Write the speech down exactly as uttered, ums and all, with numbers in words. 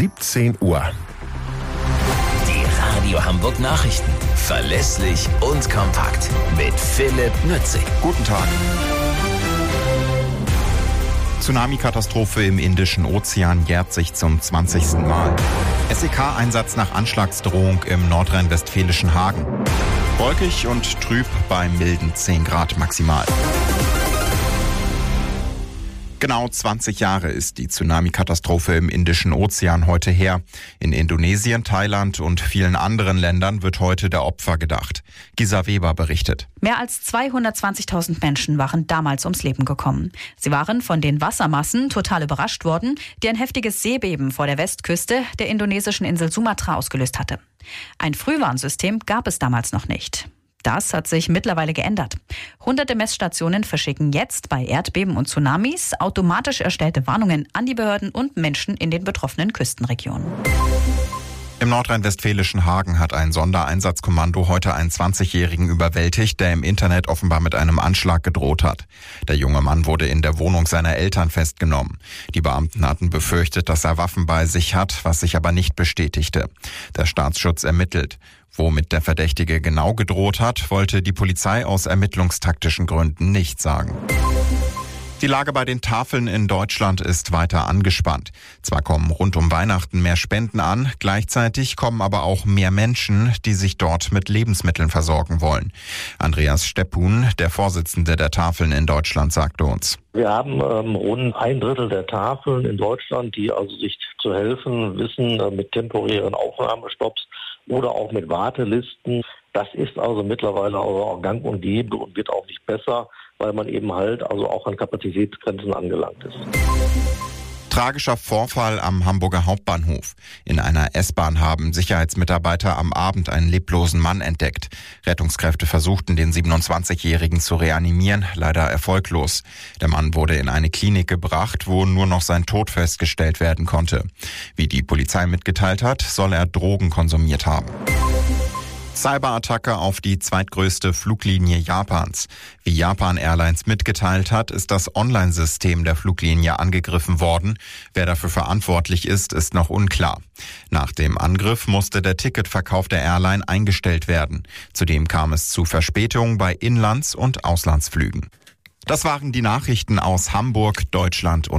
siebzehn Uhr. Die Radio Hamburg Nachrichten. Verlässlich und kompakt. Mit Philipp Nützig. Guten Tag. Tsunami-Katastrophe im Indischen Ozean jährt sich zum zwanzigsten Mal. S E K-Einsatz nach Anschlagsdrohung im nordrhein-westfälischen Hagen. Wolkig und trüb bei milden zehn Grad maximal. Genau zwanzig Jahre ist die Tsunami-Katastrophe im Indischen Ozean heute her. In Indonesien, Thailand und vielen anderen Ländern wird heute der Opfer gedacht. Gisa Weber berichtet. Mehr als zweihundertzwanzigtausend Menschen waren damals ums Leben gekommen. Sie waren von den Wassermassen total überrascht worden, die ein heftiges Seebeben vor der Westküste der indonesischen Insel Sumatra ausgelöst hatte. Ein Frühwarnsystem gab es damals noch nicht. Das hat sich mittlerweile geändert. Hunderte Messstationen verschicken jetzt bei Erdbeben und Tsunamis automatisch erstellte Warnungen an die Behörden und Menschen in den betroffenen Küstenregionen. Im nordrhein-westfälischen Hagen hat ein Sondereinsatzkommando heute einen zwanzigjährigen überwältigt, der im Internet offenbar mit einem Anschlag gedroht hat. Der junge Mann wurde in der Wohnung seiner Eltern festgenommen. Die Beamten hatten befürchtet, dass er Waffen bei sich hat, was sich aber nicht bestätigte. Der Staatsschutz ermittelt. Womit der Verdächtige genau gedroht hat, wollte die Polizei aus ermittlungstaktischen Gründen nicht sagen. Die Lage bei den Tafeln in Deutschland ist weiter angespannt. Zwar kommen rund um Weihnachten mehr Spenden an, gleichzeitig kommen aber auch mehr Menschen, die sich dort mit Lebensmitteln versorgen wollen. Andreas Steppun, der Vorsitzende der Tafeln in Deutschland, sagte uns: Wir haben ähm, rund ein Drittel der Tafeln in Deutschland, die also sich zu helfen wissen äh, mit temporären Aufnahmestopps oder auch mit Wartelisten. Das ist also mittlerweile auch gang und gäbe und wird auch nicht besser, weil man eben halt also auch an Kapazitätsgrenzen angelangt ist. Tragischer Vorfall am Hamburger Hauptbahnhof. In einer S-Bahn haben Sicherheitsmitarbeiter am Abend einen leblosen Mann entdeckt. Rettungskräfte versuchten, den siebenundzwanzigjährigen zu reanimieren, leider erfolglos. Der Mann wurde in eine Klinik gebracht, wo nur noch sein Tod festgestellt werden konnte. Wie die Polizei mitgeteilt hat, soll er Drogen konsumiert haben. Cyberattacke auf die zweitgrößte Fluglinie Japans. Wie Japan Airlines mitgeteilt hat, ist das Online-System der Fluglinie angegriffen worden. Wer dafür verantwortlich ist, ist noch unklar. Nach dem Angriff musste der Ticketverkauf der Airline eingestellt werden. Zudem kam es zu Verspätungen bei Inlands- und Auslandsflügen. Das waren die Nachrichten aus Hamburg, Deutschland und